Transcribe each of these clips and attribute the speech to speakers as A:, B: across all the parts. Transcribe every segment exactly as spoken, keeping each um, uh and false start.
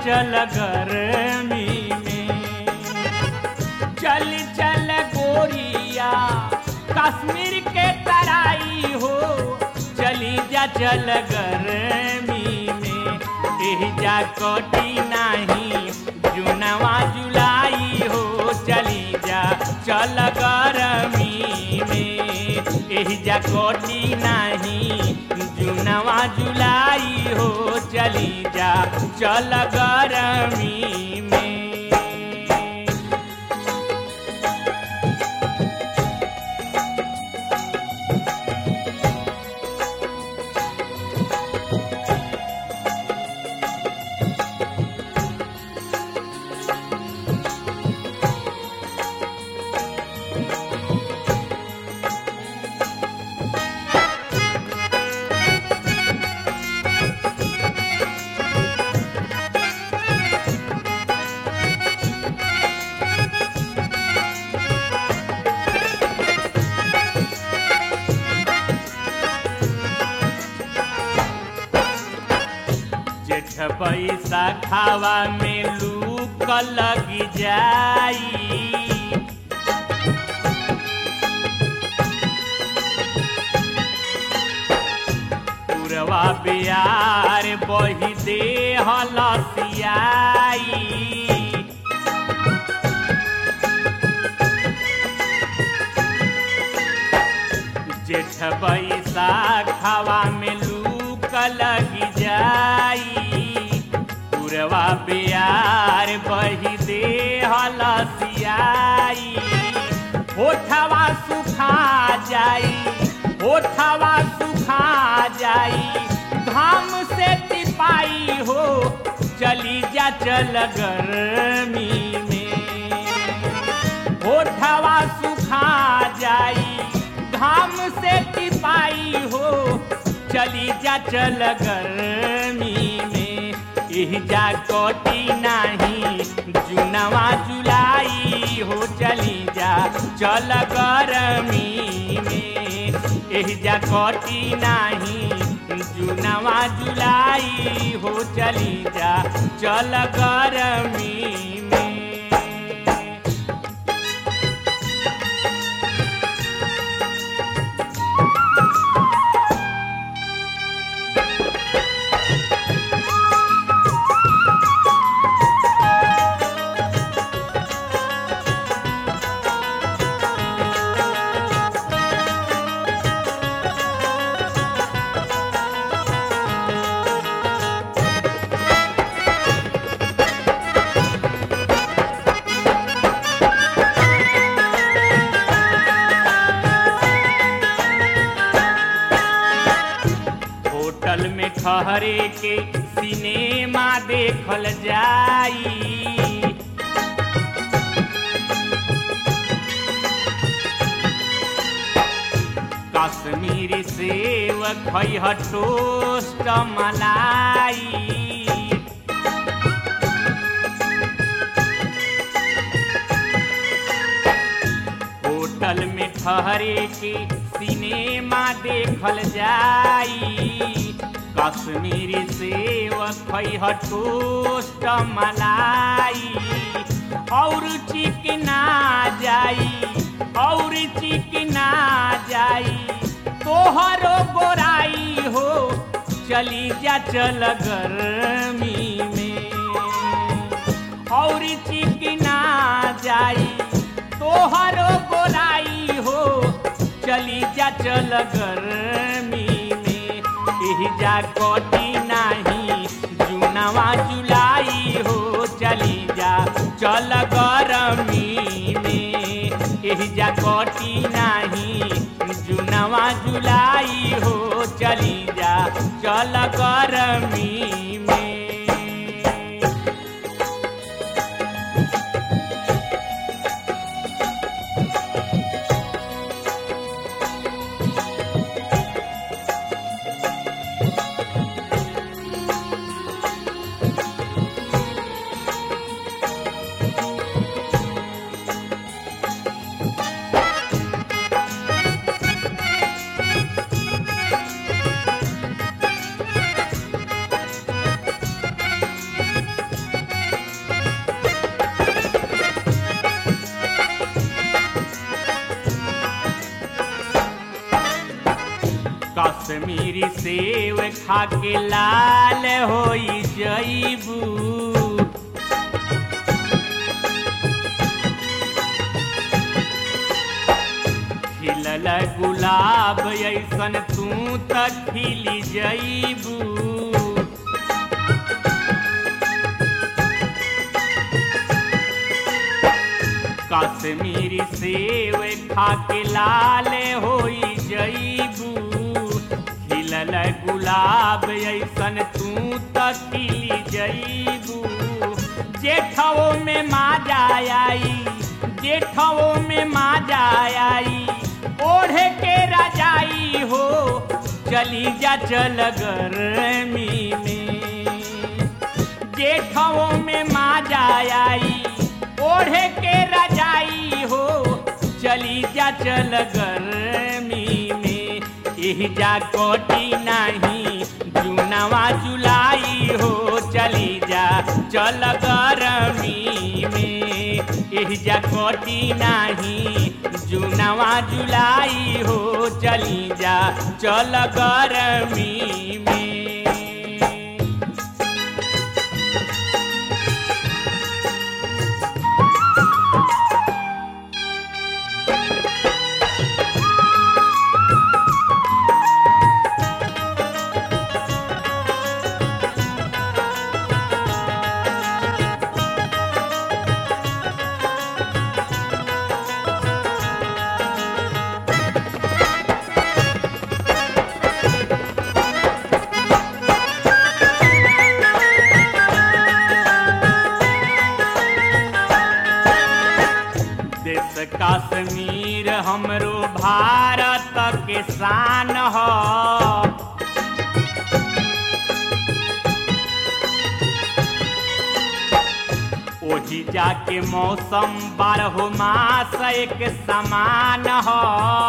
A: चल गर्मी में। चल चल गोरिया कश्मीर के तराई हो, चली जा चल गर्मी में। एहिजा कटी नाही जुनवा जुलाई हो, चली जा चल गर्मी में। एहिजा कटी नाही जुनवा जुलाई हो, चली जा चल गर्मी में। पैसा खावा में लूक लग जाई, पुरवा बियार बही दे हलसियाई। जेठ बैसाख हवा में लूक लग जाई, पुरवा बियार बही दे हलसियाई। होठवा सुखा जाई, होठवा सुखा जाई, घाम से टिपाई हो, चली जा चल गर्मी में। होठवा सुखा जाई, घाम से टिपाई हो, चली जा चल गर्मी में। एहिजा कटी नाही जुनवा जुलाई हो, चली जा चल गर्मी में। एहिजा कटी नाही जुनवा जुलाई हो, चली जा चल गर्मी में। ठहरे के सिनेमा देखल जाई, कश्मीरी सेव खइह टोस्ट मलाई। होटल में ठहरे के सिनेमा देखल जाई, कश्मीरी सेव खइह टोस्ट मलाई। और चिकना जाई, और चिकना जाई, तोहरो गोराई हो, चली जा चल गर्मी में। और चिकना जाई, तोहरो गोराई हो, चली जा चल गर्मी में। एहिजा कटी नाही जुनवा जुलाई हो, चली जा चल गर्मी में। एहिजा कटी नाही जुनवा जुलाई हो, चली जा चल गर्मी में। कश्मीरी सेव खा के लाल होई जईबू। खिलल गुलाब ऐसन तू त खिली जईबू। कश्मीरी सेव खा के लाल होई जईबू। खिलल गुलाब ऐसन तू त खिली जईबू। जेठवो में माजा आई, जेठवो में माजा आई, ओढ़े के रजाई हो चली जा चल गर्मी में। जेठवो में माजा आई, ओढ़े के रजाई हो चली जा चल गर्मी में। एह जा कोटी नहीं जूनवा जुलाई हो चली जा चल गर्मी में। एह जा कोटी नहीं जूनवा जुलाई हो चली जा चल गर्मी में। कश्मीर हमरो भारत के शान ह। ओही जाके मौसम बारहो मास एक समान ह।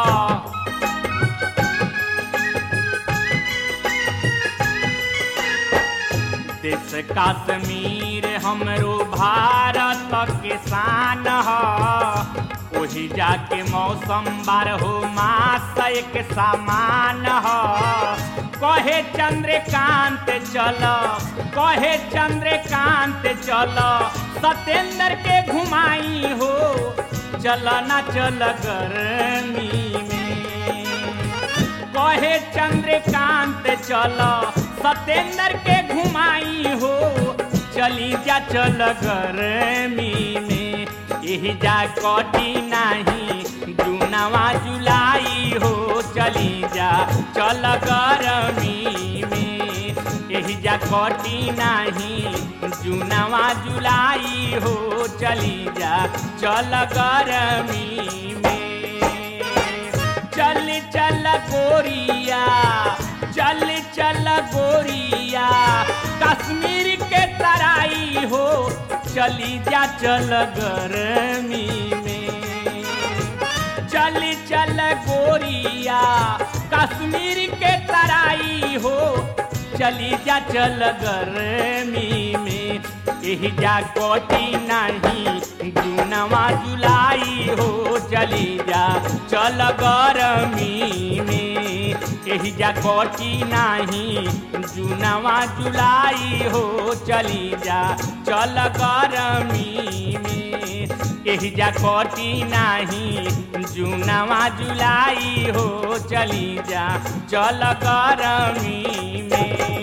A: देश कश्मीर हमरो भारत के शान ह। ओही जाके मौसम बारहो मास एक समान ह। कहे चंद्रकांत चल, कहे चंद्रकांत चल, सत्येंद्र के घुमाई हो चल ना चल गर्मी में। कहे चंद्रकांत चल, सत्येंद्र के घुमाई हो चली जा चल गर्मी में। एह जा कोटी नहीं जूनवा जुलाई हो चली जा चल गर्मी में। एह जा कोटी नहीं जूनवा जुलाई हो चली जा चल गर्मी में। चल चल गोरिया, चल चल गोरिया, कश्मीर के तराई हो चली जा चल गर्मी में। चल चल गोरिया, कश्मीर के तराई हो चली जा चल गर्मी में। एह जा कोटी नहीं जूनवा जुलाई हो चली जा चल गर्मी में। एह जा कोटी नहीं जूनवा जुलाई हो चली जा चल गर्मी में। एह जा कोटी नहीं जूनवा जुलाई हो चली जा चल गर्मी में।